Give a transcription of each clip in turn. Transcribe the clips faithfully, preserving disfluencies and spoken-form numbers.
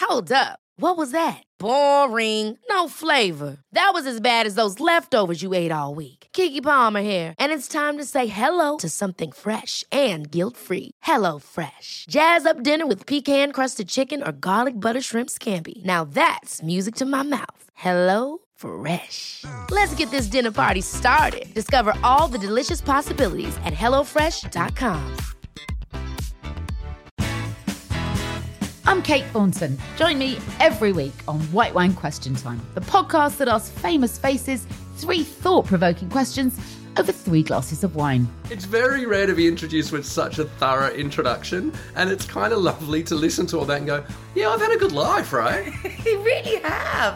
Hold up. What was that? Boring. No flavor. That was as bad as those leftovers you ate all week. Keke Palmer here, and it's time to say hello to something fresh and guilt-free. Hello Fresh. Jazz up dinner with pecan-crusted chicken or garlic butter shrimp scampi. Now that's music to my mouth. Hello Fresh. Let's get this dinner party started. Discover all the delicious possibilities at hello fresh dot com. I'm Kate Thornton. Join me every week on White Wine Question Time, the podcast that asks famous faces three thought-provoking questions over three glasses of wine. It's very rare to be introduced with such a thorough introduction, and it's kind of lovely to listen to all that and go, yeah, I've had a good life, right? You really have.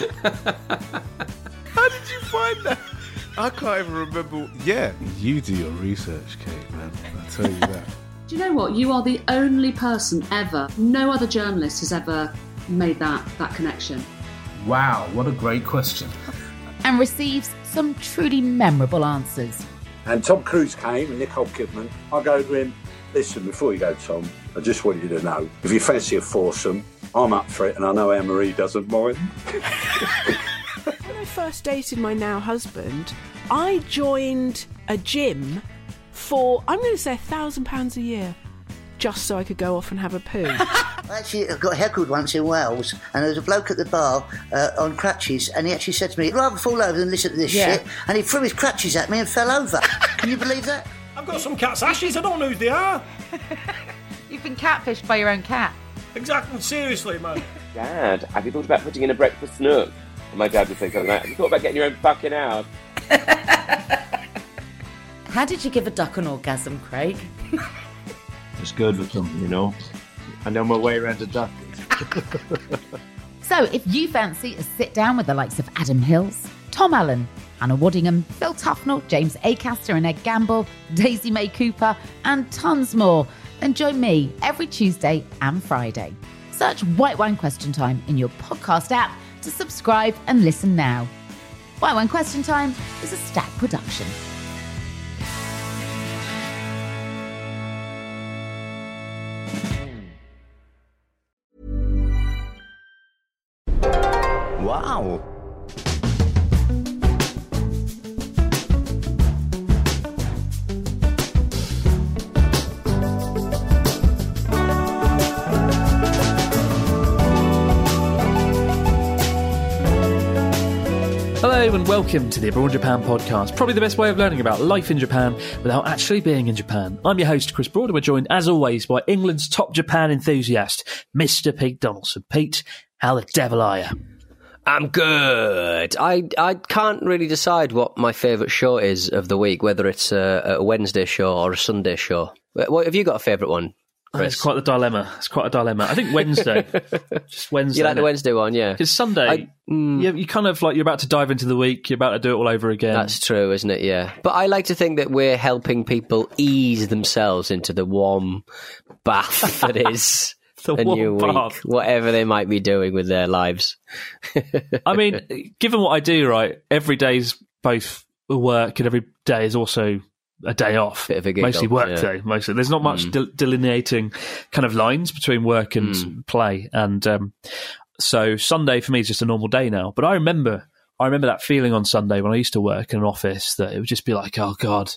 How did you find that? I can't even remember. Yeah, you do your research, Kate, man. I tell you that. Do you know what? You are the only person ever, no other journalist has ever made that, that connection. Wow, what a great question. And receives some truly memorable answers. And Tom Cruise came and Nicole Kidman. I go to him, listen, before you go, Tom, I just want you to know, if you fancy a foursome, I'm up for it and I know Anne-Marie doesn't mind. When I first dated my now husband, I joined a gym for, I'm going to say, a thousand pounds a year, just so I could go off and have a poo. Actually, I got heckled once in Wales, and there was a bloke at the bar uh, on crutches, and he actually said to me, I'd rather fall over than listen to this Yeah. shit, and he threw his crutches at me and fell over. Can you believe that? I've got some cat's ashes, I don't know who they are. You've been catfished by your own cat. Exactly, seriously, man. Dad, have you thought about putting in a breakfast nook? And my dad would say something like, have you thought about getting your own fucking house? How did you give a duck an orgasm, Craig? It's good with them, you know. I know my way around a duck. So if you fancy a sit down with the likes of Adam Hills, Tom Allen, Anna Waddingham, Phil Tufnell, James Acaster and Ed Gamble, Daisy May Cooper, and tons more, then join me every Tuesday and Friday. Search White Wine Question Time in your podcast app to subscribe and listen now. White Wine Question Time is a Stack production. Wow. Hello and welcome to the Abroad Japan podcast, probably the best way of learning about life in Japan without actually being in Japan. I'm your host, Chris Broad, and we're joined, as always, by England's top Japan enthusiast, Mister Pete Donaldson. Pete, how the devil are you? I'm good. I I can't really decide what my favourite show is of the week, whether it's a, a Wednesday show or a Sunday show. What, have you got a favourite one, Chris? Oh, it's quite a dilemma. It's quite a dilemma. I think Wednesday. Just Wednesday. You like the Wednesday one, yeah? Because Sunday, I, mm, you, you kind of like, you're about to dive into the week, you're about to do it all over again. That's true, isn't it? Yeah. But I like to think that we're helping people ease themselves into the warm bath that is the a warm new bath. week, whatever they might be doing with their lives. I mean, given what I do, right, every day's both work and every day is also a day off. Bit of a giggle, mostly work yeah. day. Mostly, there's not much Mm. del- delineating kind of lines between work and Mm. play, and um, so Sunday for me is just a normal day now. But I remember, I remember that feeling on Sunday when I used to work in an office that it would just be like, oh god,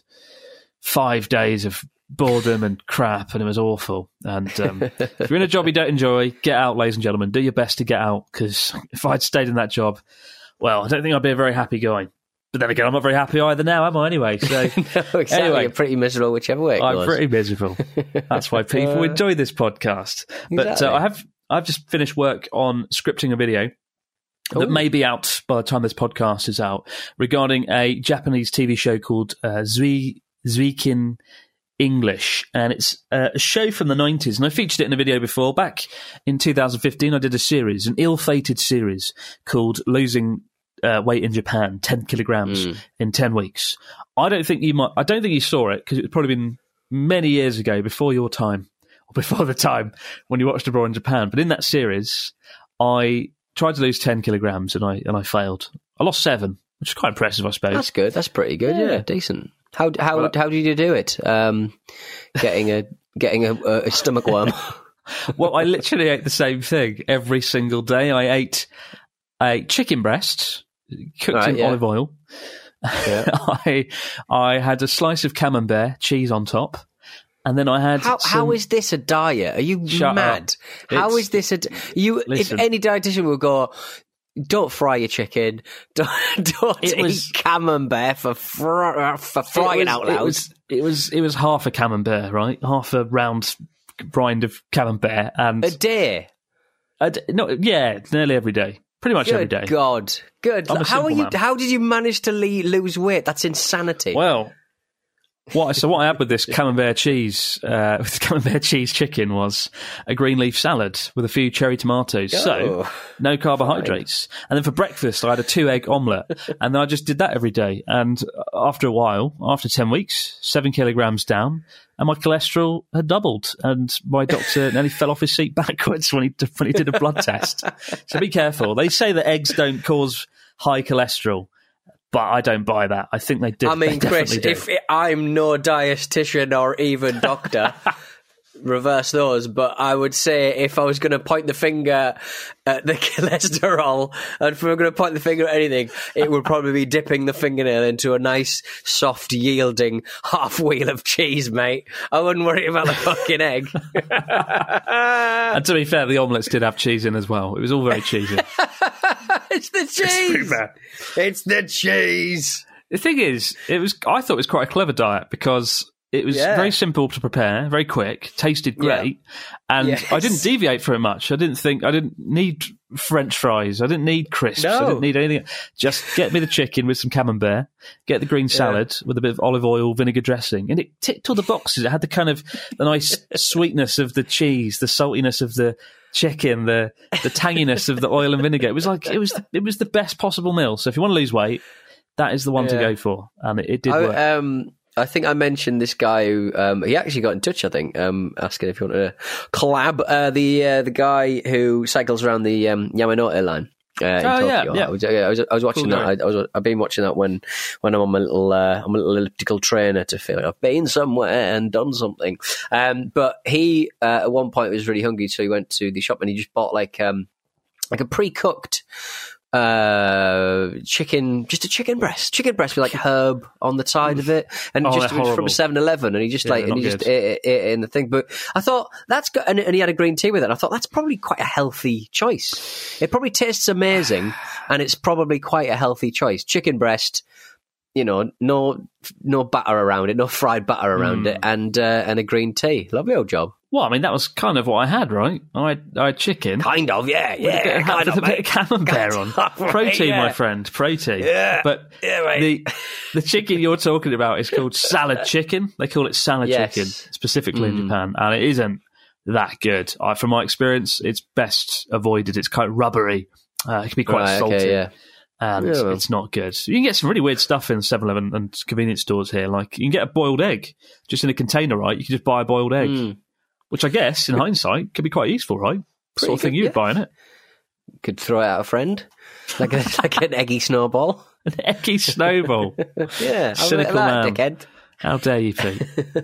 five days of boredom and crap, and it was awful. And um, if you're in a job you don't enjoy, get out, ladies and gentlemen. Do your best to get out, because if I'd stayed in that job, well, I don't think I'd be a very happy guy. But then again, I'm not very happy either now, am I, anyway? So, no, exactly. anyway, You're pretty miserable whichever way it I'm goes. pretty miserable. That's why people enjoy this podcast. But Exactly. uh, I have I've just finished work on scripting a video that Ooh. may be out by the time this podcast is out, regarding a Japanese T V show called uh, Zui Zuikin English, and it's uh, a show from the nineties, and I featured it in a video before. Back in two thousand fifteen, I did a series, an ill-fated series called Losing uh, Weight in Japan, ten kilograms Mm. in ten weeks. I don't think you might. I don't think you saw it, because it's probably been many years ago, before your time, or before the time when you watched Abroad in Japan. But in that series, I tried to lose ten kilograms, and I and I failed. I lost seven, which is quite impressive, I suppose. That's good. That's pretty good. Yeah, Yeah. decent. How how Well, how did you do it? Um, getting a getting a, a stomach worm. Well, I literally ate the same thing every single day. I ate I ate chicken breasts cooked Right, in yeah. olive oil. Yeah. I I had a slice of camembert cheese on top, and then I had How, some, how is this a diet? Are you Shut mad? up. How It's- is this a d- you? Listen. If any dietitian would go, don't fry your chicken, don't, don't It eat was- camembert for fr- for It frying was- out loud. It was, it was it was half a camembert, right? Half a round rind of camembert, and a day. a d- no, yeah, nearly every day, pretty much Good every day. God, good. I'm a How are simple you? man. How did you manage to le- lose weight? That's insanity. Well, what so what I had with this camembert cheese, uh, with camembert cheese chicken was a green leaf salad with a few cherry tomatoes. So Oh, no carbohydrates. And then for breakfast, I had a two egg omelette, and then I just did that every day. And after a while, after ten weeks, seven kilograms down, and my cholesterol had doubled. And my doctor nearly fell off his seat backwards when he when he did a blood test. So be careful. They say that eggs don't cause high cholesterol, but I don't buy that. I think they do. I mean, they Chris, definitely do. if it, I'm no dietitian or even doctor, reverse those. But I would say if I was going to point the finger at the cholesterol, and if we were going to point the finger at anything, it would probably be dipping the fingernail into a nice, soft, yielding half wheel of cheese, mate. I wouldn't worry about the fucking egg. And to be fair, the omelettes did have cheese in as well. It was all very cheesy. It's the cheese. It's the cheese. The thing is, it was. I thought it was quite a clever diet because it was Yeah. very simple to prepare, very quick, tasted great, and Yes. I didn't deviate from it much. I didn't think I didn't need French fries. I didn't need crisps. I No. didn't need anything. Just get me the chicken with some camembert, get the green salad with a bit of olive oil, vinegar dressing, and it ticked all the boxes. It had the kind of the nice sweetness of the cheese, the saltiness of the chicken, the the tanginess of the oil and vinegar. It was like it was it was the best possible meal. So if you want to lose weight, that is the one to Yeah. go for, and it, it did I, work. um, I think I mentioned this guy who um, he actually got in touch. I think um, asking if you want to collab. Uh, the uh, the guy who cycles around the um, Yamanote line. Uh, in Oh, yeah, Tokyo. yeah. I was, yeah, I was, I was watching Cool that. guy. I, I was, I've been watching that when, when I'm on my little, uh, I'm a little elliptical trainer to feel like I've been somewhere and done something. Um, but he uh, at one point was really hungry, so he went to the shop and he just bought like um, like a pre-cooked uh chicken, just a chicken breast chicken breast with like herb on the side of it, and Oh, just they're it was from horrible. a seven eleven, and he just Yeah, like they're and he not just good. ate, ate, ate it in the thing. But I thought that's good, and, and he had a green tea with it. I thought that's probably quite a healthy choice. It probably tastes amazing, and it's probably quite a healthy choice. Chicken breast, you know, no no batter around it, no fried batter around Mm. it, and uh, and a green tea. Lovely old job. Well, I mean, that was kind of what I had, right? I had, I had chicken. Kind of, yeah, With a bit yeah, of, kind with of, a bit mate. of camembert on. Kind of, Protein, yeah. my friend, protein. Yeah, But yeah, mate. the the chicken you're talking about is called salad chicken. They call it salad Yes. chicken, specifically in Mm. Japan, and it isn't that good. I, from my experience, it's best avoided. It's quite rubbery. Uh, it can be quite Right, okay, salty. yeah. And Yeah, well. it's not good. You can get some really weird stuff in seven eleven and convenience stores here. Like, you can get a boiled egg just in a container, right? You can just buy a boiled egg. Mm. Which I guess, in hindsight, could be quite useful, right? Pretty Sort of thing good, you'd yeah. buy in it. Could throw it at a friend, like a, like an eggy snowball. An eggy snowball. Yeah, have a bit Cynical of that, man. dickhead. How dare you, Pete?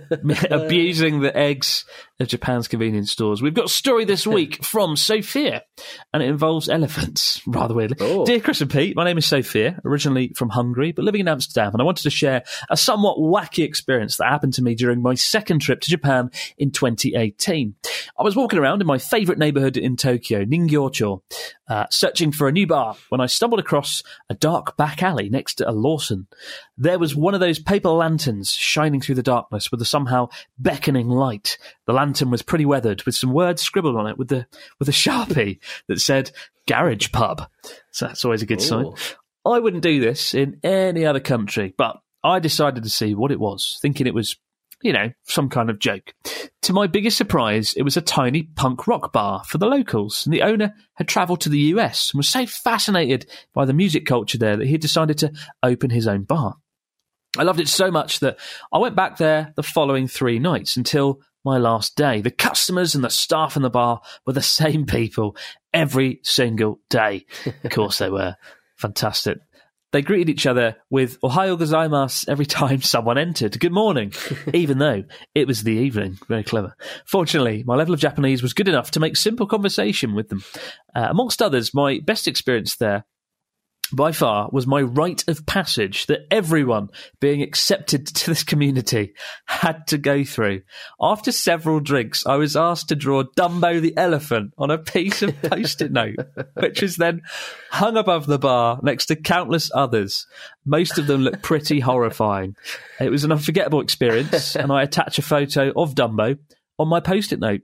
Abusing the eggs of Japan's convenience stores. We've got a story this week from Sophia, and it involves elephants, rather weirdly. Oh. Dear Chris and Pete, my name is Sophia, originally from Hungary, but living in Amsterdam, and I wanted to share a somewhat wacky experience that happened to me during my second trip to Japan in twenty eighteen. I was walking around in my favourite neighbourhood in Tokyo, Ningyocho, uh, searching for a new bar when I stumbled across a dark back alley next to a Lawson. There was one of those paper lanterns shining through the darkness with a somehow beckoning light. The lantern was pretty weathered, with some words scribbled on it with the with a Sharpie that said "Garage Pub." So that's always a good sign. Ooh. I wouldn't do this in any other country, but I decided to see what it was, thinking it was, you know, some kind of joke. To my biggest surprise, it was a tiny punk rock bar for the locals, and the owner had travelled to the U S and was so fascinated by the music culture there that he decided to open his own bar. I loved it so much that I went back there the following three nights until my last day. The customers and the staff in the bar were the same people every single day. Of course they were. Fantastic. they greeted each other with "Ohayo gozaimasu" every time someone entered. Good morning, even though it was the evening. Very clever. Fortunately, my level of Japanese was good enough to make simple conversation with them. Uh, amongst others, my best experience there by far was my rite of passage that everyone being accepted to this community had to go through. After several drinks, I was asked to draw Dumbo the elephant on a piece of post-it note, which was then hung above the bar next to countless others. Most of them looked pretty horrifying. It was an unforgettable experience, and I attach a photo of Dumbo on my post-it note.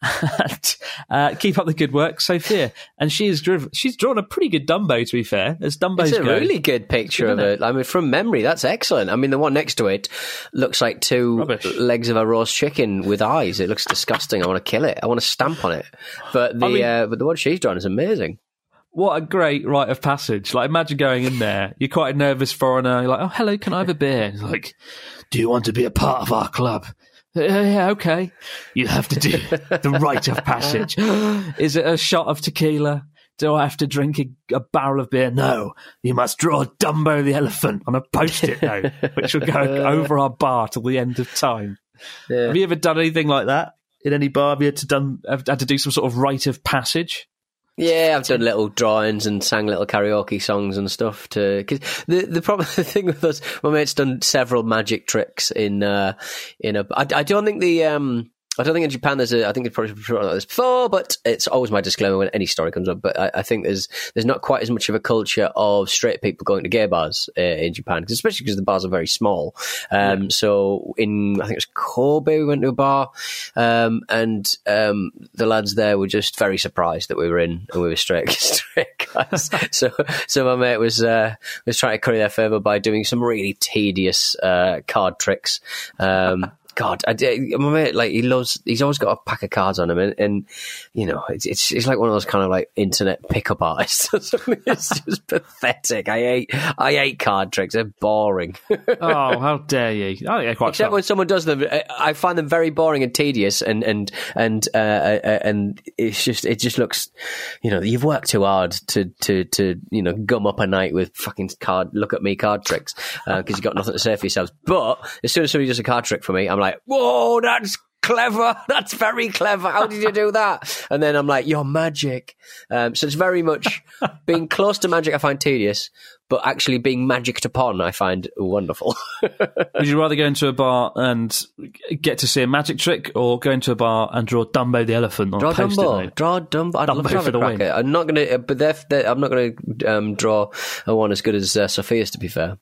And, uh, keep up the good work, Sophia. And she is driven, she's drawn a pretty good Dumbo, to be fair, as Dumbo's It's a go. really good picture of it. I mean, from memory, that's excellent. I mean, the one next to it looks like two Rubbish. legs of a roast chicken with eyes. It looks disgusting. I want to kill it. I want to stamp on it. But the I mean- uh, but the one she's drawn is amazing. What a great rite of passage. Like, imagine going in there, you're quite a nervous foreigner, you're like, oh, hello, can I have a beer? It's like, do you want to be a part of our club? Uh, yeah, okay. You have to do the rite of passage. Is it a shot of tequila? Do I have to drink a, a barrel of beer? No. You must draw Dumbo the elephant on a post-it note, which will go over our bar till the end of time. Yeah. Have you ever done anything like that in any bar? Have you had to, done, have had to do some sort of rite of passage? Yeah, I've done little drawings and sang little karaoke songs and stuff. To cause the the problem, the thing with us, my mate's done several magic tricks in uh, in a. I, I don't think the um. I don't think in Japan there's a. I think it's probably been like this before, but it's always my disclaimer when any story comes up. But I, I think there's there's not quite as much of a culture of straight people going to gay bars uh, in Japan, especially because the bars are very small. Um, yeah. So in I think it was Kobe, we went to a bar, um, and um, the lads there were just very surprised that we were in and we were straight straight guys. so so my mate was uh, was trying to curry their favour by doing some really tedious uh, card tricks. Um, God, I, my mate, like, he loves, he's always got a pack of cards on him, and, and you know, it's, it's it's like one of those kind of like internet pickup artists or something. It's just pathetic. I hate, I hate card tricks. They're boring. Oh, how dare you! Oh, yeah, quite Except fun. when someone does them, I find them very boring and tedious, and and and uh, and it's just, it just looks, you know, you've worked too hard to to to you know gum up a night with fucking card, look at me card tricks because uh, you've got nothing to say for yourselves. But as soon as somebody does a card trick for me, I'm like, whoa, that's clever. That's very clever. How did you do that? And then I'm like, you're magic. Um, so it's very much being close to magic I find tedious, but actually being magicked upon I find wonderful. Would you rather go into a bar and get to see a magic trick, or go into a bar and draw Dumbo the elephant on draw a post-it Dumbo. note? Draw Dumbo. I'd Dumbo love to have for a the crack win. at it. I'm not going to, but they're, they're, I'm not going to um, draw a one as good as uh, Sophia's, to be fair.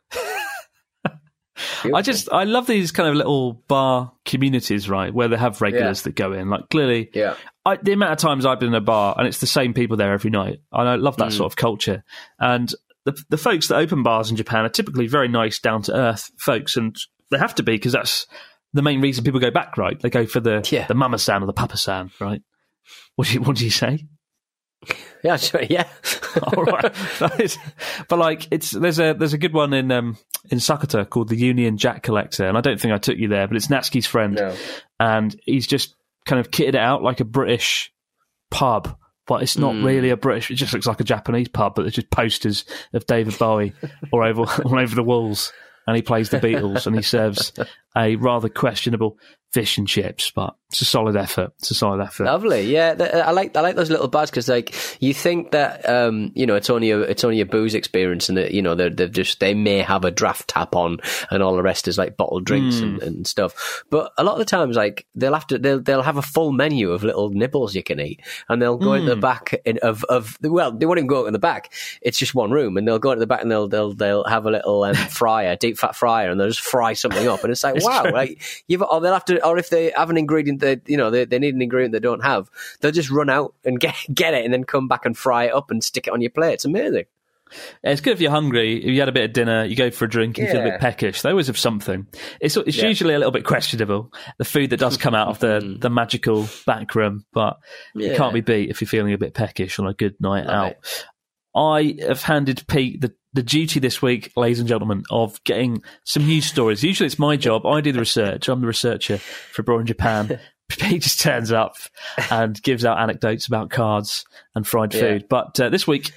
I just, I love these kind of little bar communities, right, where they have regulars Yeah. that go in. Like, clearly, Yeah. I, the amount of times I've been in a bar and it's the same people there every night. And I love that Mm. sort of culture. And the the folks that open bars in Japan are typically very nice, down to earth folks, and they have to be, because that's the main reason people go back, right? They go for the Yeah. the mama san or the papa san, right? What do you what do you say? Yeah, sure, yeah. All right. That is- but like, it's there's a there's a good one in um in Sakata called the Union Jack Collector, and I don't think I took you there, but it's Natsuki's friend, No. and he's just kind of kitted it out like a British pub, but it's not Mm. really a British. It just looks like a Japanese pub, but there's just posters of David Bowie all over all over the walls, and he plays the Beatles, and he serves a rather questionable fish and chips, but it's a solid effort. It's a solid effort. Lovely, yeah. th- I like I like those little bars because, like, you think that um, you know it's only a it's only a booze experience, and that, you know they're they've just they may have a draft tap on, and all the rest is like bottled drinks Mm. and, and stuff. But a lot of the times, like, they'll have to they'll they'll have a full menu of little nibbles you can eat, and they'll go in the Mm. back in, of of well, they won't even go in the back. It's just one room, and they'll go into the back and they'll they'll they'll have a little um, fryer, deep fat fryer, and they'll just fry something up, and it's like It's wow, true. like you've or they'll have to, or if they have an ingredient that you know they, they need an ingredient they don't have, they'll just run out and get get it and then come back and fry it up and stick it on your plate. It's amazing. Yeah, it's good if you're hungry. If you had a bit of dinner, you go for a drink, you feel a Yeah. bit peckish. They always have something. It's it's Yeah. usually a little bit questionable, the food that does come out of the, the magical back room, but Yeah. it can't be beat if you're feeling a bit peckish on a good night Right. out. I have handed Pete the, the duty this week, ladies and gentlemen, of getting some news stories. Usually it's my job. I do the research. I'm the researcher for Abroad in Japan. Pete just turns up and gives out anecdotes about cards and fried Yeah. food. But uh, this week,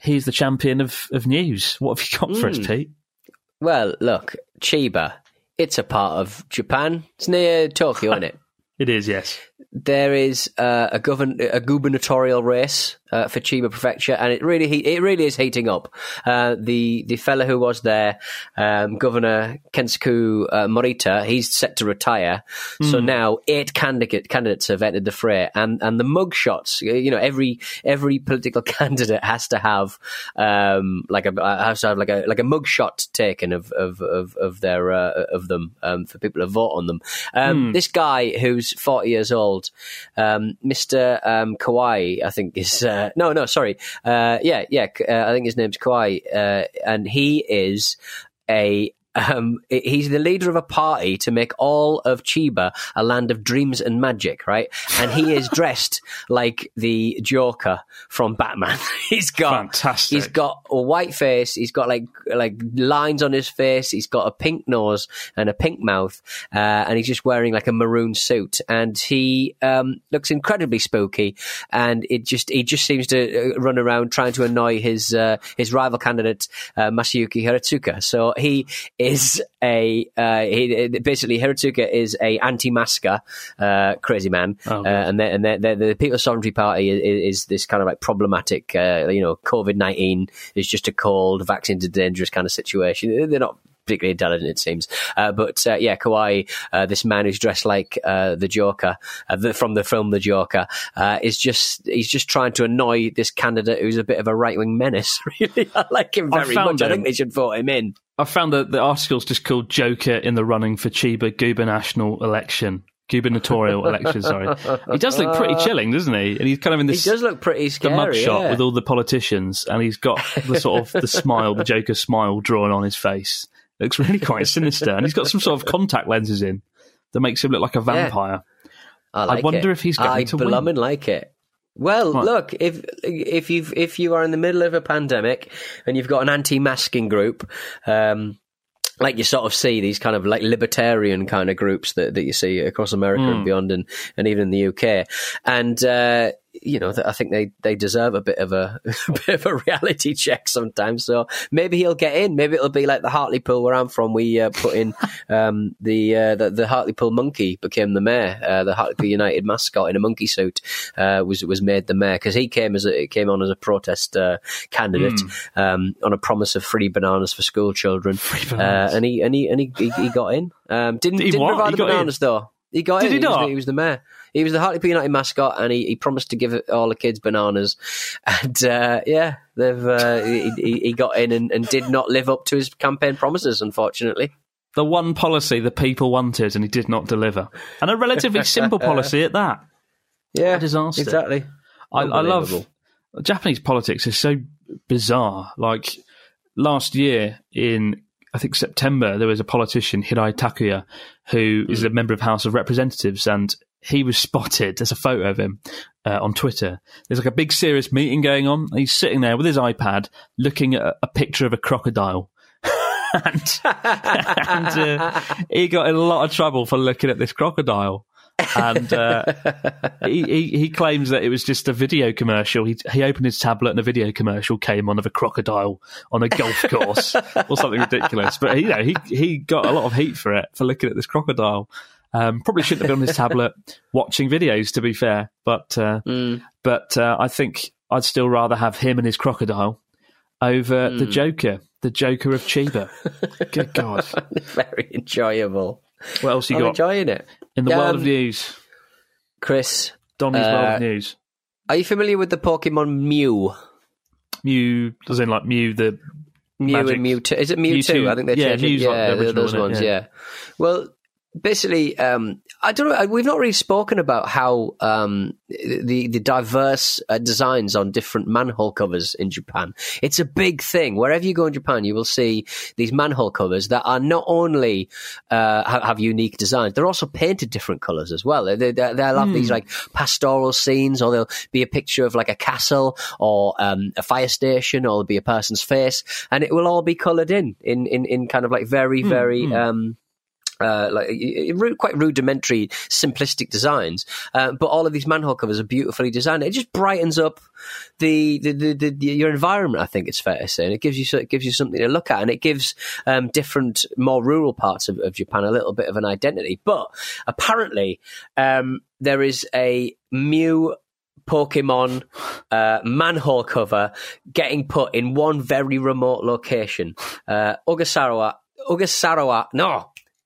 he's the champion of, of news. What have you got for us, Mm. Pete? Well, look, Chiba, it's a part of Japan. It's near Tokyo, isn't it? It is, yes. There is uh, a, govern- a gubernatorial race uh, for Chiba Prefecture, and it really he- it really is heating up. Uh, the the fella who was there, um, Governor Kensuke uh, Morita, he's set to retire. So Mm. now eight candidate candidates have entered the fray, and and the mug shots. You know, every every political candidate has to have um, like a has to have like a like a mug shot taken of of of, of their uh, of them um, for people to vote on them. Um, Mm. This guy who's forty years old. Um, Mister Um, Kawai, I think is uh, no, no, sorry, uh, yeah, yeah, uh, I think his name's Kawai, uh, and he is a. Um, he's the leader of a party to make all of Chiba a land of dreams and magic, right? And he is dressed like the Joker from Batman. he's got, Fantastic. He's got a white face. He's got like like lines on his face. He's got a pink nose and a pink mouth, uh, and he's just wearing like a maroon suit. And he um, looks incredibly spooky. And it just he just seems to run around trying to annoy his uh, his rival candidate uh, Masayuki Hiratsuka. So he is a uh, he, basically Hiratsuka is a anti-masker uh, crazy man, Oh, uh, and they're, and they're, they're, the People's Sovereignty Party is, is this kind of like problematic, uh, you know, COVID nineteen is just a cold, vaccines are dangerous kind of situation. They're not particularly intelligent, it seems. Uh, but uh, yeah, Kawai, uh, this man who's dressed like uh, the Joker uh, the, from the film The Joker, uh, is just he's just trying to annoy this candidate who's a bit of a right wing menace. Really, I like him I very found much. I think him. they should vote him in. I found that the article's just called Joker in the running for Chiba gubernational election. Gubernatorial election, sorry. He does look pretty chilling, doesn't he? And he's kind of in this... He does look pretty the scary, mugshot yeah. with all the politicians, and he's got the sort of the smile, the Joker smile drawn on his face. Looks really quite sinister, and he's got some sort of contact lenses in that makes him look like a vampire. I, like I wonder it. if he's going I to win. blooming like it. Well, Right. look, if if you if you are in the middle of a pandemic and you've got an anti-masking group, um, like you sort of see these kind of like libertarian kind of groups that, that you see across America Mm. and beyond, and, and even in the U K, and uh, you know, I think they, they deserve a bit of a, a bit of a reality check sometimes. So maybe he'll get in. Maybe it'll be like the Hartlepool where I'm from. We uh, put in um, the, uh, the the Hartlepool monkey became the mayor. Uh, the Hartlepool United mascot in a monkey suit uh, was was made the mayor because he came as a, came on as a protest uh, candidate Mm. um, on a promise of free bananas for school children. bananas. Uh, and he and he and he, he, he got in. Um, didn't Did he didn't what? provide He the got in? bananas though. He got Did in. he was not? the, he was the mayor. He was the Hartlepool United mascot, and he, he promised to give all the kids bananas. And uh, yeah, they've uh, he, he he got in and, and did not live up to his campaign promises, unfortunately. The one policy the people wanted, and he did not deliver. And a relatively simple policy at that. Yeah, a disaster. exactly. I, I love Unbelievable. Japanese politics is so bizarre. Like last year in, I think September, there was a politician, Hirai Takuya, who is a member of House of Representatives, and he was spotted. There's a photo of him uh, on Twitter. There's like a big serious meeting going on. He's sitting there with his iPad looking at a picture of a crocodile. and and uh, he got in a lot of trouble for looking at this crocodile. And uh, he, he he claims that it was just a video commercial. He he opened his tablet and a video commercial came on of a crocodile on a golf course or something ridiculous. But you know he he got a lot of heat for it, for looking at this crocodile. Um, probably shouldn't have been on his tablet watching videos, to be fair. But uh, mm. but uh, I think I'd still rather have him and his crocodile over Mm. the Joker, the Joker of Chiba. Good God. Very enjoyable. What else you I'm got? enjoying it. In the Um, world of news. Chris. Donny's uh, world of news. Are you familiar with the Pokemon Mew? Mew, as in like Mew the Mew magic. and Mewtwo. Is it Mewtwo? Mewtwo. I think they Yeah, changed it. Mew's like Yeah, the original, those isn't it? ones, Yeah. yeah. Well, basically, um, I don't know. We've not really spoken about how um, the the diverse uh, designs on different manhole covers in Japan. It's a big thing. Wherever you go in Japan, you will see these manhole covers that are not only uh, have, have unique designs, they're also painted different colours as well. They, they, they'll have Mm. these like pastoral scenes, or there'll be a picture of like a castle or um, a fire station, or there'll be a person's face, and it will all be coloured in in in, in kind of like very Mm, very. mm. Um, Uh, like uh, quite rudimentary, simplistic designs, uh, but all of these manhole covers are beautifully designed. It just brightens up the, the, the, the, the your environment. I think it's fair to say, and it gives you it gives you something to look at, and it gives um, different, more rural parts of, of Japan a little bit of an identity. But apparently, um, there is a Mew Pokemon uh, manhole cover getting put in one very remote location, uh, Ogasawara. Ogasawara, no.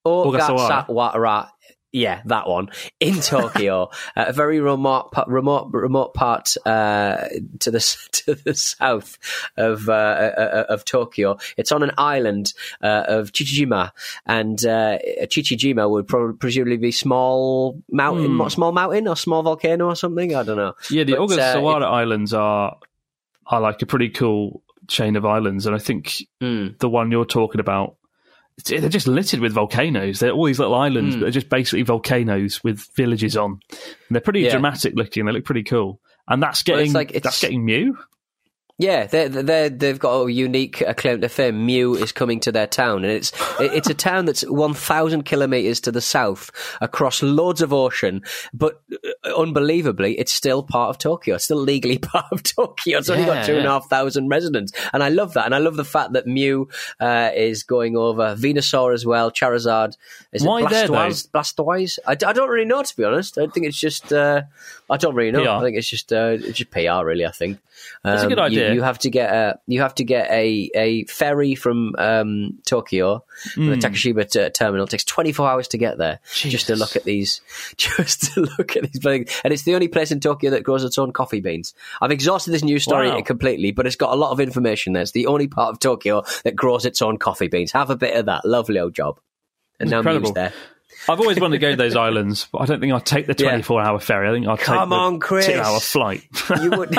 Ogasawara, yeah, that one in Tokyo, uh, a very remote, remote, remote part uh, to the to the south of uh, of Tokyo. It's on an island uh, of Chichijima, and uh, Chichijima would probably presumably be small mountain, Hmm. small mountain or small volcano or something. I don't know. Yeah, the But, uh, Ogasawara it- Islands are are like a pretty cool chain of islands, and I think Mm. the one you're talking about, it's- they're just littered with volcanoes. They're all these little islands, Mm. but they're just basically volcanoes with villages on. And they're pretty Yeah. dramatic looking. They look pretty cool, and that's Well, getting it's like- it's- that's getting Mew. Yeah, they they they've got a unique claim to fame. Mew is coming to their town, and it's it's a town that's one thousand kilometers to the south, across loads of ocean. But uh, unbelievably, it's still part of Tokyo. It's still legally part of Tokyo. It's only Yeah, got two and a yeah. half thousand residents, and I love that. And I love the fact that Mew uh, is going over Venusaur as well. Charizard, is it Why there, though? Blastoise? Blastoise? I, I don't really know, to be honest. I think it's just uh, I don't really know. P R. I think it's just uh, it's just P R, really. I think. That's a good Um, you- idea. You have to get a you have to get a, a ferry from um, Tokyo, from the Mm. Takashima t- terminal. It takes twenty-four hours to get there, just to look at these, just to look at these things. And it's the only place in Tokyo that grows its own coffee beans. I've exhausted this news story Wow. completely, but it's got a lot of information there. It's the only part of Tokyo that grows its own coffee beans. Have a bit of that. Lovely old job. And It's now incredible. Mew's there. I've always wanted to go to those islands, but I don't think I'd take the Yeah. twenty-four hour ferry. I think I'd Come take the on, Chris. two hour flight. You would.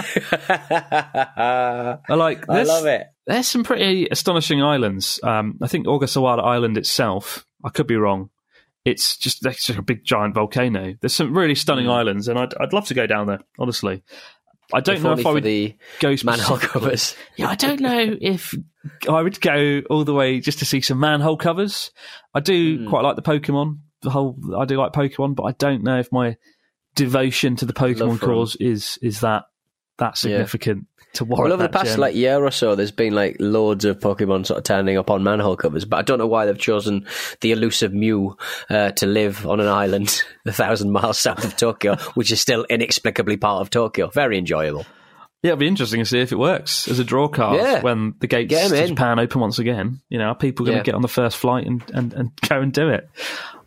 I like. I there's- love it. There's some pretty astonishing islands. Um, I think Ogasawara Island itself, I could be wrong. It's just it's just a big giant volcano. There's some really stunning Mm. islands, and I'd I'd love to go down there. Honestly, I don't If know only if I for would the go manhole specifically. covers. Yeah, I don't know if I would go all the way just to see some manhole covers. I do Mm. quite like the Pokemon. The whole I do like Pokemon, but I don't know if my devotion to the Pokemon Love for 'em. cause is is that that significant to warrant Well, over the that past journey. like year or so, there's been like loads of Pokemon sort of turning up on manhole covers, but I don't know why they've chosen the elusive Mew uh, to live on an island a thousand miles south of Tokyo, which is still inexplicably part of Tokyo. Very enjoyable. Yeah, it'll be interesting to see if it works as a draw card Yeah. when the gates Get 'em to in. Japan open once again. You know, are people going to Yeah. get on the first flight and, and, and go and do it?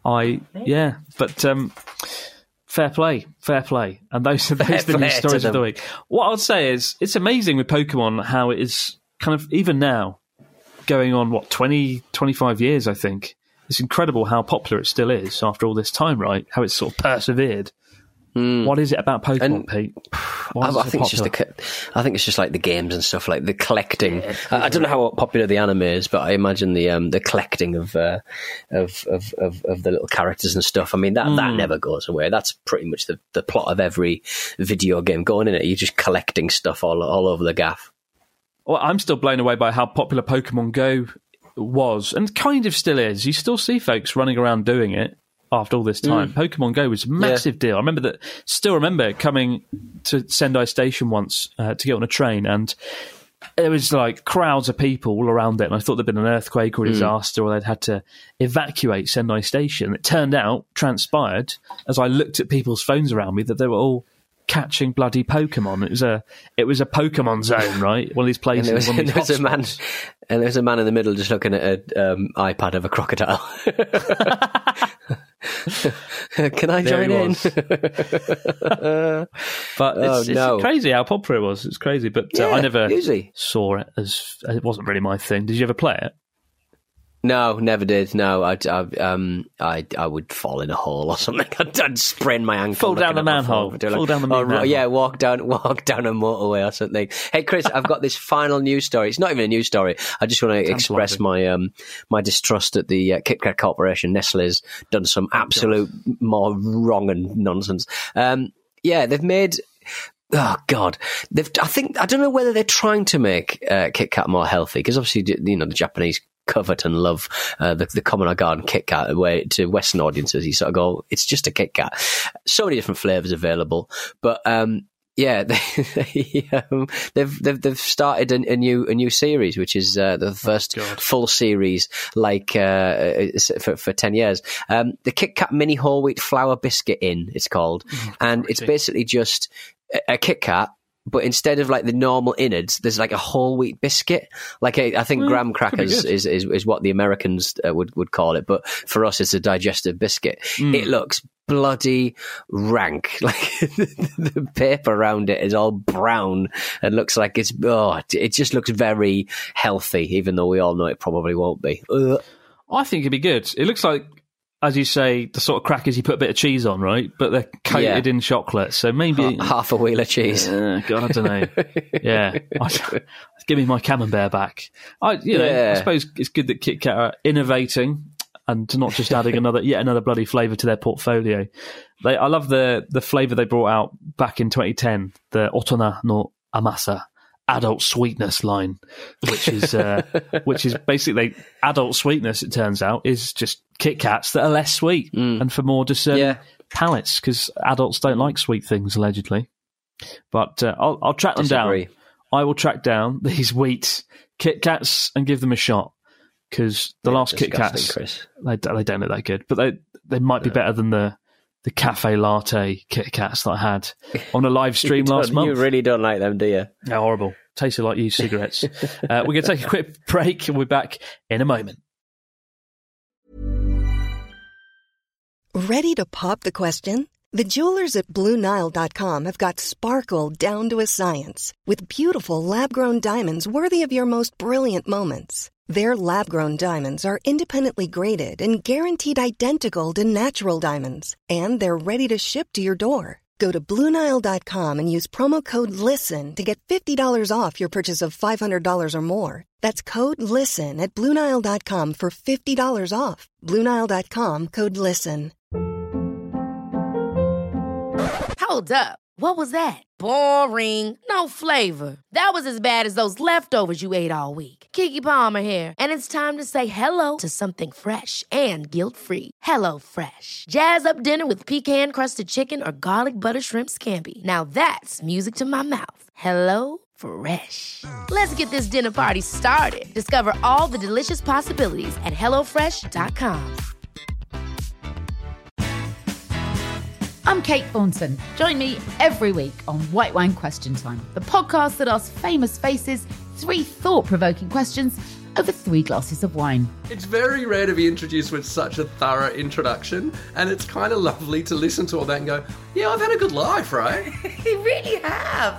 I yeah, but um, fair play, fair play, and those are those Fair are the play news to stories of the them. week. What I would say is it's amazing with Pokemon how it is kind of even now going on what twenty, twenty-five years. I think it's incredible how popular it still is after all this time. Right, how it's sort of persevered. What is it about Pokemon, And- Pete? I, Why is it I so think it's just the. popular? co- I think it's just like the games and stuff, like the collecting. I, I don't know how popular the anime is, but I imagine the um, the collecting of, uh, of of of of the little characters and stuff. I mean, that, that Mm. never goes away. That's pretty much the, the plot of every video game going in it. You're just collecting stuff all all over the gaff. Well, I'm still blown away by how popular Pokemon Go was, and kind of still is. You still see folks running around doing it after all this time. Mm. Pokemon Go was a massive deal. I remember that. Still remember coming to Sendai Station once uh, to get on a train, and there was like crowds of people all around it. And I thought there'd been an earthquake or a Mm. disaster, or they'd had to evacuate Sendai Station. It turned out, transpired, as I looked at people's phones around me, that they were all catching bloody Pokemon. It was a it was a Pokemon zone, right? One of these And places. there was, one of and these there was a man, hotspots. and there was a man in the middle just looking at an um, iPad of a crocodile. Can I There join he in? was. But Oh, it's, no. it's crazy how popular it was. It's crazy, but uh, Yeah, I never easy. saw it as it wasn't really my thing. Did you ever play it? No, never did. No, I'd, I, um, I, I would fall in a hole or something. I'd, I'd sprain my ankle. Fall down looking the at my phone manhole. for too Fall long. down the Or, manhole. Yeah, walk down, walk down a motorway or something. Hey, Chris, I've got this final news story. It's not even a news story. I just want to express my, um, my distrust at the uh, Kit Kat Corporation. Nestle's done some absolute more wrong and nonsense. Um, yeah, they've made. Oh God! They've. I think I don't know whether they're trying to make uh, Kit Kat more healthy because obviously, you know, the Japanese covet and love uh, the, the Common or Garden Kit Kat, where to Western audiences you sort of go, it's just a Kit Kat. So many different flavours available, but um, yeah, they, they, um, they've they've they've started a, a new a new series, which is uh, the first oh, full series like uh, for for ten years. Um, the Kit Kat Mini Whole Wheat Flour Biscuit In, it's called, oh, and it's basically just a, a Kit Kat. But instead of like the normal innards, there's like a whole wheat biscuit. Like a, I think mm, graham crackers is, is is what the Americans uh, would would call it, but for us it's a digestive biscuit. Mm. It looks bloody rank. Like the, the paper around it is all brown and looks like it's oh, it just looks very healthy, even though we all know it probably won't be. Ugh. I think it'd be good. It looks like, as you say, the sort of crackers you put a bit of cheese on, right? But they're coated yeah. in chocolate, so maybe half a wheel of cheese. Uh, God, I don't know. Yeah, give me my camembert back. I, you know, yeah. I suppose it's good that Kit Kat are innovating and not just adding another, yet another bloody flavour to their portfolio. They, I love the the flavour they brought out back in twenty ten, the Otona no Amasa adult sweetness line, which is uh, which is basically adult sweetness. It turns out is just Kit Kats that are less sweet mm. and for more discerning yeah. palates, because adults don't like sweet things allegedly. But uh, I'll, I'll track them Disagree. down. I will track down these wheat Kit Kats and give them a shot, because the yeah, last Kit Kats Chris. they they don't look that good, but they they might be no. better than the. The cafe latte Kit Kats that I had on a live stream last month. You really don't like them, do you? Yeah, horrible. Tasted like used cigarettes. uh, we're going to take a quick break and we're back in a moment. Ready to pop the question? The jewelers at Blue Nile dot com have got sparkle down to a science with beautiful lab-grown diamonds worthy of your most brilliant moments. Their lab-grown diamonds are independently graded and guaranteed identical to natural diamonds. And they're ready to ship to your door. Go to Blue Nile dot com and use promo code LISTEN to get fifty dollars off your purchase of five hundred dollars or more. That's code LISTEN at Blue Nile dot com for fifty dollars off. Blue Nile dot com, code LISTEN. Hold up. What was that? Boring. No flavor. That was as bad as those leftovers you ate all week. Keke Palmer here, and it's time to say hello to something fresh and guilt-free. Hello Fresh. Jazz up dinner with pecan-crusted chicken or garlic butter shrimp scampi. Now that's music to my mouth. Hello Fresh. Let's get this dinner party started. Discover all the delicious possibilities at hello fresh dot com. I'm Kate Thornton. Join me every week on White Wine Question Time, the podcast that asks famous faces three thought-provoking questions over three glasses of wine. It's very rare to be introduced with such a thorough introduction, and it's kind of lovely to listen to all that and go, yeah, I've had a good life, right? You really have.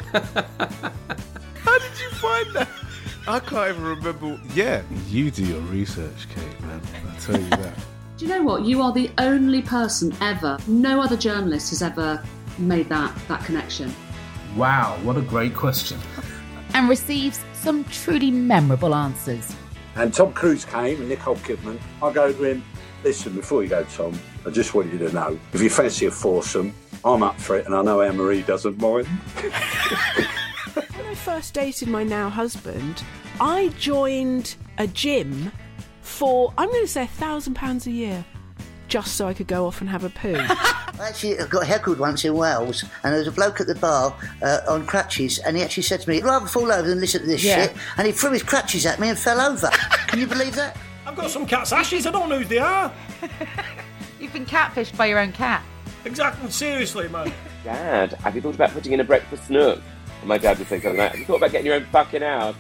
How did you find that? I can't even remember. Yeah, you do your research, Kate, man. I'll tell you that. Do you know what? You are the only person ever, no other journalist has ever made that, that connection. Wow, what a great question. And receives some truly memorable answers. And Tom Cruise came and Nicole Kidman. I go to him, listen, before you go, Tom, I just want you to know, if you fancy a foursome, I'm up for it, and I know Anne-Marie doesn't mind. When I first dated my now husband, I joined a gym for, I'm going to say, a thousand pounds a year, just so I could go off and have a poo. I actually got heckled once in Wales, and there was a bloke at the bar uh, on crutches, and he actually said to me, "I'd rather fall over than listen to this Yeah. shit," and he threw his crutches at me and fell over. Can you believe that? I've got some cat's ashes, I don't know who they are. You've been catfished by your own cat. Exactly, seriously, man. Dad, have you thought about putting in a breakfast nook? And my dad would say something like, have you thought about getting your own fucking house?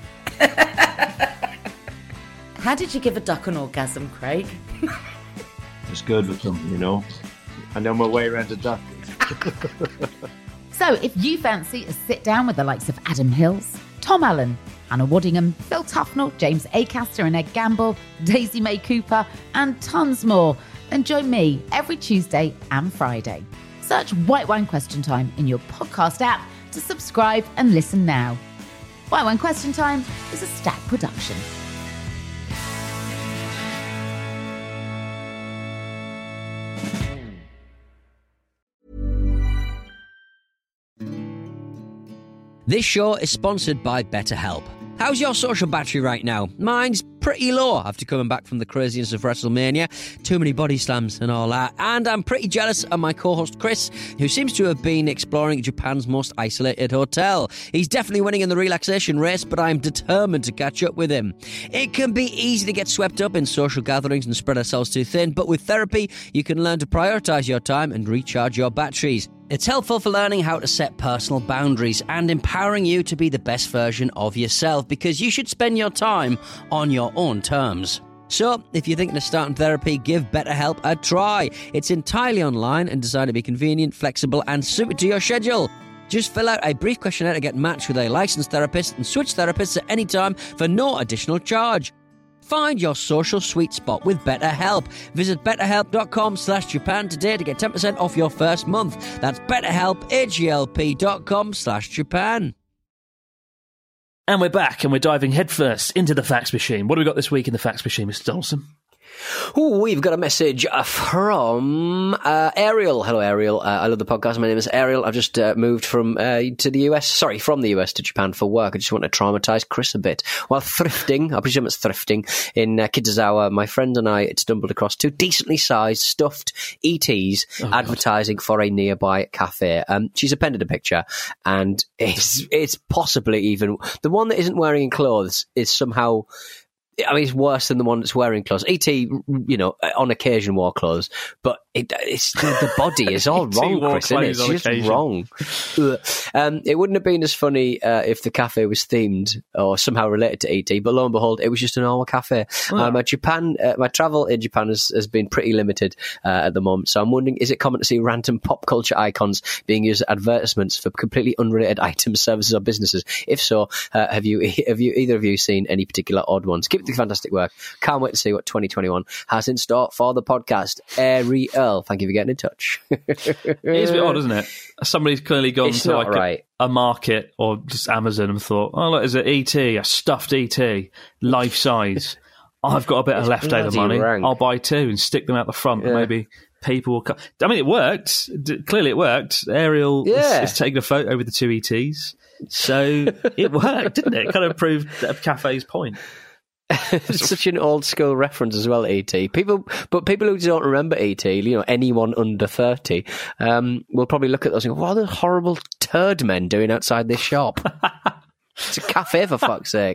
How did you give a duck an orgasm, Craig? It's good with them, you know. I know my way around a duck. So if you fancy a sit down with the likes of Adam Hills, Tom Allen, Anna Waddingham, Phil Tufnell, James Acaster and Ed Gamble, Daisy May Cooper, and tons more, then join me every Tuesday and Friday. Search White Wine Question Time in your podcast app to subscribe and listen now. White Wine Question Time is a Stack production. This show is sponsored by BetterHelp. How's your social battery right now? Mine's pretty low after coming back from the craziness of WrestleMania. Too many body slams and all that. And I'm pretty jealous of my co-host Chris, who seems to have been exploring Japan's most isolated hotel. He's definitely winning in the relaxation race, but I'm determined to catch up with him. It can be easy to get swept up in social gatherings and spread ourselves too thin, but with therapy, you can learn to prioritise your time and recharge your batteries. It's helpful for learning how to set personal boundaries and empowering you to be the best version of yourself, because you should spend your time on your own terms. So, if you're thinking of starting therapy, give BetterHelp a try. It's entirely online and designed to be convenient, flexible and suited to your schedule. Just fill out a brief questionnaire to get matched with a licensed therapist and switch therapists at any time for no additional charge. Find your social sweet spot with BetterHelp. Visit betterhelp.com slash Japan today to get ten percent off your first month. That's betterhelp, H-E-L-P dot com slash Japan. And we're back, and we're diving headfirst into the fax machine. What do we got this week in the fax machine, Mister Donaldson? Ooh, we've got a message uh, from uh, Ariel. Hello, Ariel. Uh, I love the podcast. My name is Ariel. I've just uh, moved from uh, to the U S. Sorry, from the U S to Japan for work. I just want to traumatise Chris a bit. While thrifting, I presume it's thrifting, in uh, Kitazawa, my friend and I stumbled across two decently sized stuffed E Ts oh, advertising God. for a nearby cafe. Um, she's appended a picture, and it's it's possibly even the one that isn't wearing clothes is somehow. I mean, it's worse than the one that's wearing clothes. E T, you know, on occasion wore clothes, but it, it's the, the body is all wrong, Chris, isn't it? It's just occasion. wrong. um, it wouldn't have been as funny uh, if the cafe was themed or somehow related to E T, but lo and behold, it was just a normal cafe. Oh. Uh, my Japan, uh, my travel in Japan has, has been pretty limited uh, at the moment, so I'm wondering, is it common to see random pop culture icons being used as advertisements for completely unrelated items, services, or businesses? If so, uh, have you have you either of you seen any particular odd ones? Keep the fantastic work. Can't wait to see what twenty twenty-one has in store for the podcast. Ariel, thank you for getting in touch. It is a bit odd, isn't it? Somebody's clearly gone it's to like right. a, a market or just Amazon and thought, oh, look, there's an E T, a stuffed E T, life size. I've got a bit of leftover money. Rank. I'll buy two and stick them out the front. Yeah. And maybe people will come. I mean, it worked. D- clearly it worked. Ariel yeah. is, is taking a photo with the two E Ts. So it worked, didn't it? It kind of proved a cafe's point. It's such an old school reference as well, E T. People, but people who don't remember E T, you know, anyone under thirty, um, will probably look at those and go, "What are the horrible turd men doing outside this shop?" It's a cafe, for fuck's sake.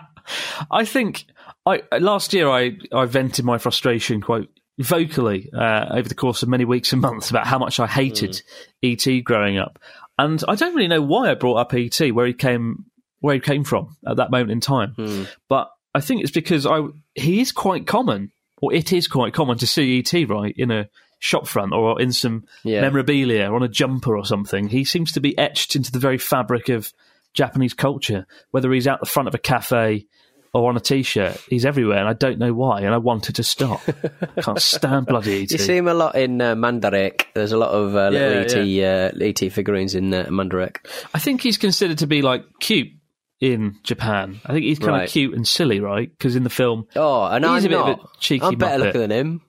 I think I last year I, I vented my frustration quite vocally uh, over the course of many weeks and months about how much I hated mm. E T growing up, and I don't really know why I brought up E T, where he came, where he came from at that moment in time, mm. but. I think it's because I he is quite common, or it is quite common to see E T, right, in a shop front or in some yeah. memorabilia or on a jumper or something. He seems to be etched into the very fabric of Japanese culture, whether he's out the front of a cafe or on a T-shirt. He's everywhere, and I don't know why, and I wanted to stop. Can't stand bloody E T. You see him a lot in uh, Mandarake. There's a lot of uh, little yeah, E T, yeah. Uh, E T figurines in uh, Mandarake. I think he's considered to be, like, cute in Japan. I think he's kind right. of cute and silly, right? Because in the film, oh, and he's I'm a bit not. of a cheeky. I'm better muppet. looking than him.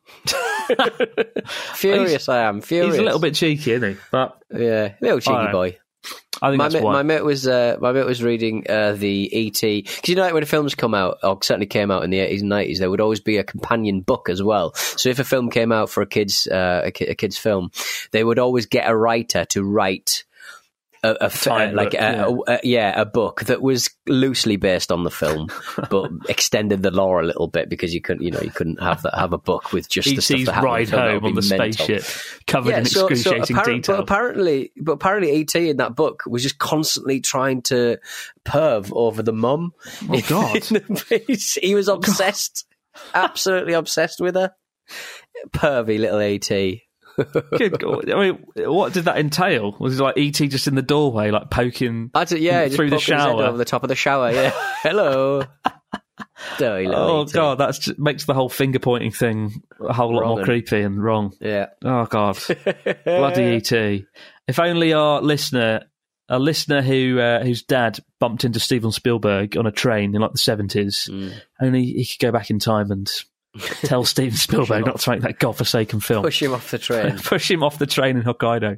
Furious, I am. Furious. He's a little bit cheeky, isn't he? But yeah, little cheeky boy. I think my that's mate, why. my mate was uh, my mate was reading uh, the E T, because you know, like when films come out, or certainly came out in the eighties and nineties, there would always be a companion book as well. So if a film came out for a kids uh, a, ki- a kids film, they would always get a writer to write. A, a, a like book, a, yeah. A, a, yeah, a book that was loosely based on the film, but extended the lore a little bit, because you couldn't, you know, you couldn't have that have a book with just E T's the stuff that happened. ride home on the mental. spaceship, covered yeah, in so, excruciating so apparent, detail. But apparently, but apparently, E T in that book was just constantly trying to perv over the mum. Oh God, he was obsessed, absolutely obsessed with her. Pervy little E T. Good God. I mean, what did that entail? Was it like E T just in the doorway, like poking I did, yeah, through just the shower? Over the top of the shower, yeah. Hello. Dirty little oh, E T. God, that just makes the whole finger pointing thing a whole lot wrong more creepy and wrong. Yeah. Oh, God. Bloody E T. If only our listener, a listener who uh, whose dad bumped into Steven Spielberg on a train in like the seventies, mm. only he could go back in time and Tell Steven Spielberg not to make that godforsaken film. Push him off the train. Push him off the train in Hokkaido.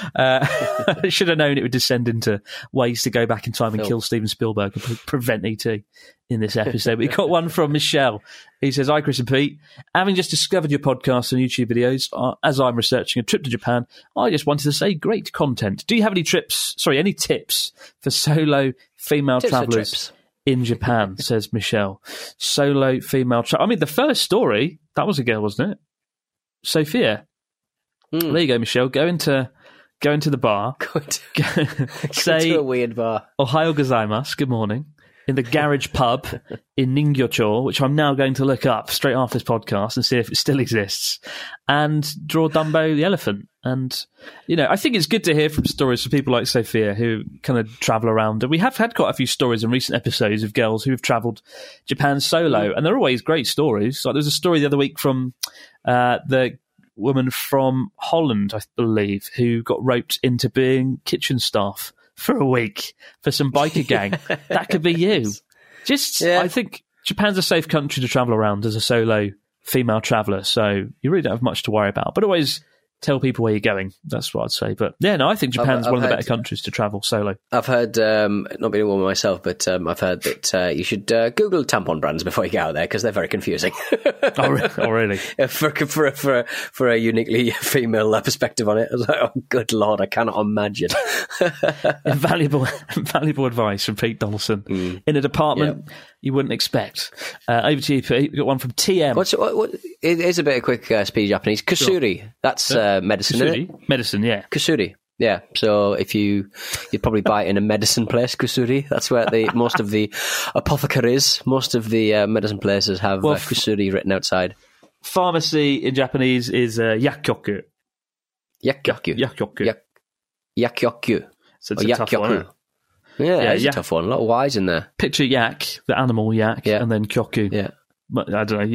Uh, should have known it would descend into ways to go back in time and Film. kill Steven Spielberg and pre- prevent E T in this episode. We got one from Michelle. He says, "Hi, Chris and Pete. Having just discovered your podcast and YouTube videos, uh, as I'm researching a trip to Japan, I just wanted to say great content. Do you have any trips, sorry, any tips for solo female Tips for travellers trips. in Japan?" says Michelle. Solo female tra- I mean, the first story, that was a girl, wasn't it? Sophia. Mm. There you go, Michelle. Go into go into the bar. Go into, say to a weird bar. Ohayo gozaimasu, good morning, in the Garage Pub in Ningyocho, which I'm now going to look up straight after this podcast and see if it still exists, and draw Dumbo the elephant. And, you know, I think it's good to hear from stories from people like Sophia who kind of travel around. And we have had quite a few stories in recent episodes of girls who have travelled Japan solo, and they're always great stories. Like there was a story the other week from uh, the woman from Holland, I believe, who got roped into being kitchen staff for a week for some biker gang. That could be you. Just, Yeah. I think Japan's a safe country to travel around as a solo female traveller, so you really don't have much to worry about. But always tell people where you're going. That's what I'd say. But yeah, no, I think Japan's I've- one of the I've better had- countries to travel solo. I've heard, um, not being a woman myself, but um, I've heard that uh, you should uh, Google tampon brands before you get out there because they're very confusing. oh, re- oh, really? for, for, for, for a uniquely female uh, perspective on it. I was like, oh, good Lord, I cannot imagine. Invaluable, invaluable advice from Pete Donaldson Mm. in a department you wouldn't expect. Uh, over to you, Pete. We've got one from T M. What's, what, what, it is a bit of quick uh, speed Japanese. Kusuri. That's uh, medicine, isn't it? Kusuri? Medicine, yeah. Kusuri. Yeah, so if you you'd probably buy it in a medicine place, Kusuri. That's where the most of the apothecaries, most of the uh, medicine places have Well, uh, Kusuri written outside. Pharmacy in Japanese is uh, yakyoku. Yakyoku. Yakyoku. Yak- yakyoku. So it's Or a tough one, isn't it? Yeah, Yeah, it's yak- a tough one. A lot of Y's in there. Picture yak, the animal yak, Yeah. and then kyoku. Yeah. But, I don't know.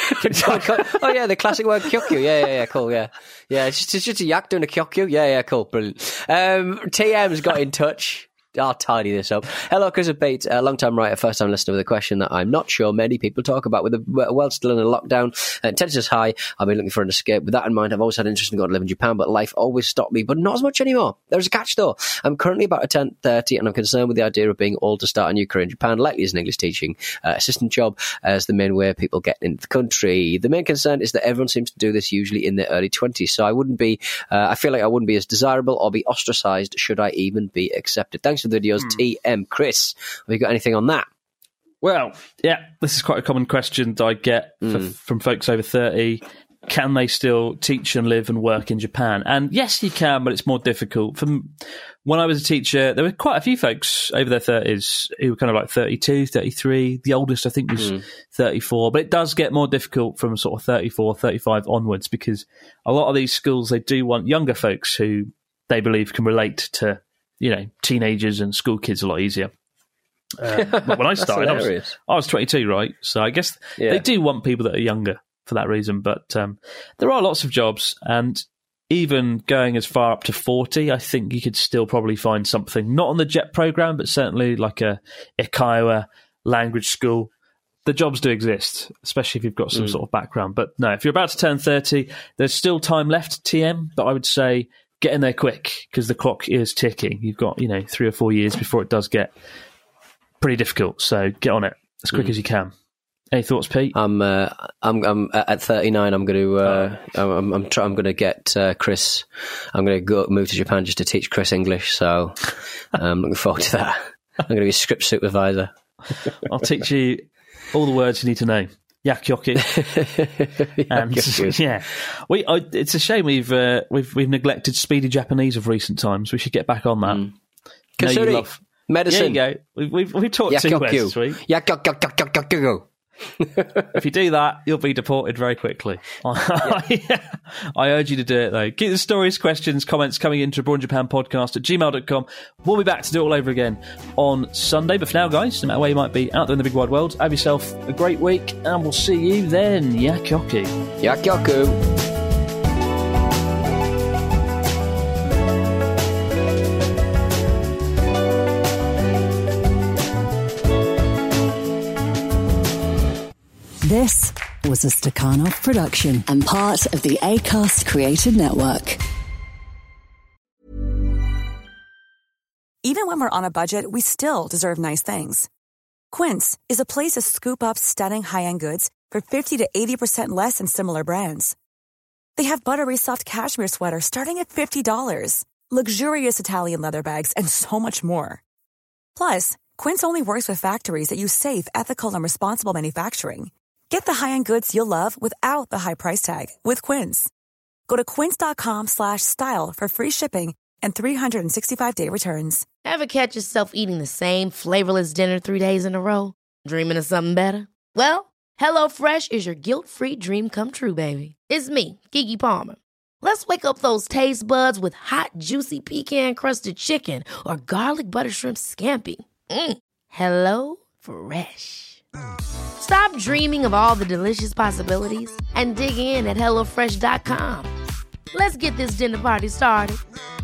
Oh yeah, the classic word kyokyu. Yeah, yeah, yeah, cool. Yeah, yeah. It's just, it's just a yak doing a kyokyu. Yeah, yeah, cool, brilliant. Um, T M's got in touch. I'll tidy this up. Hello, Chris and Pete, a long-time writer, first-time listener with a question that I'm not sure many people talk about. With the world still in a lockdown and temperatures high, I've been looking for an escape. With that in mind, I've always had an interest in going to live in Japan, but life always stopped me, but not as much anymore. There's a catch, though. I'm currently about to turn thirty, and I'm concerned with the idea of being old to start a new career in Japan, likely as an English teaching uh, assistant job, as the main way people get into the country. The main concern is that everyone seems to do this usually in their early twenties, so I wouldn't be, uh, I feel like I wouldn't be as desirable or be ostracised should I even be accepted. Thanks for the videos, T M. Chris, have you got anything on that? Well, yeah, this is quite a common question that I get for, Mm. from folks over thirty. Can they still teach and live and work in Japan? And yes, you can, but it's more difficult. From when I was a teacher, there were quite a few folks over their thirties who were kind of like thirty-two, thirty-three. The oldest, I think, was Mm. thirty-four. But it does get more difficult from sort of thirty-four, thirty-five onwards, because a lot of these schools, they do want younger folks who they believe can relate to, you know, teenagers and school kids a lot easier. Uh, but when I That's started, I was, hilarious. I was twenty-two, right? So I guess Yeah. they do want people that are younger for that reason. But um, there are lots of jobs, and even going as far up to forty, I think you could still probably find something, not on the JET program, but certainly like a Ikawa language school. The jobs do exist, especially if you've got some Mm. sort of background. But no, if you're about to turn thirty, there's still time left, T M, but I would say get in there quick because the clock is ticking. You've got, you know, three or four years before it does get pretty difficult. So get on it as quick Mm. as you can. Any thoughts, Pete? I'm, uh, I'm, I'm at thirty-nine. I'm going to, uh, I'm, I'm, try, I'm going to get uh, Chris. I'm going to go move to Japan just to teach Chris English. So I'm looking forward to that. I'm going to be a script supervisor. I'll teach you all the words you need to know. Yakyoki. and Yakyoku. yeah, we. I, it's a shame we've uh, we've we've neglected speedy Japanese of recent times. We should get back on that. Mm. Know you Kusuri, love- medicine. There you go. We've we've, we've taught two words this week. Yakyoku. If you do that, you'll be deported very quickly. I urge you to do it, though. Keep the stories, questions, comments coming into Abroad in Japan podcast at gmail dot com. We'll be back to do it all over again on Sunday. But for now, guys, no matter where you might be out there in the big wide world, have yourself a great week, and we'll see you then. Yakyoku. Yakyoku. This was was a Stakhanov production and part of the Acast Creative Network. Even when we're on a budget, we still deserve nice things. Quince is a place to scoop up stunning high-end goods for fifty to eighty percent less than similar brands. They have buttery soft cashmere sweaters starting at fifty dollars, luxurious Italian leather bags, and so much more. Plus, Quince only works with factories that use safe, ethical, and responsible manufacturing. Get the high-end goods you'll love without the high price tag with Quince. Go to quince.com slash style for free shipping and three sixty-five day returns. Ever catch yourself eating the same flavorless dinner three days in a row? Dreaming of something better? Well, HelloFresh is your guilt-free dream come true, baby. It's me, Keke Palmer. Let's wake up those taste buds with hot, juicy pecan-crusted chicken or garlic butter shrimp scampi. Mm. Hello Fresh. Stop dreaming of all the delicious possibilities and dig in at hello fresh dot com. Let's get this dinner party started.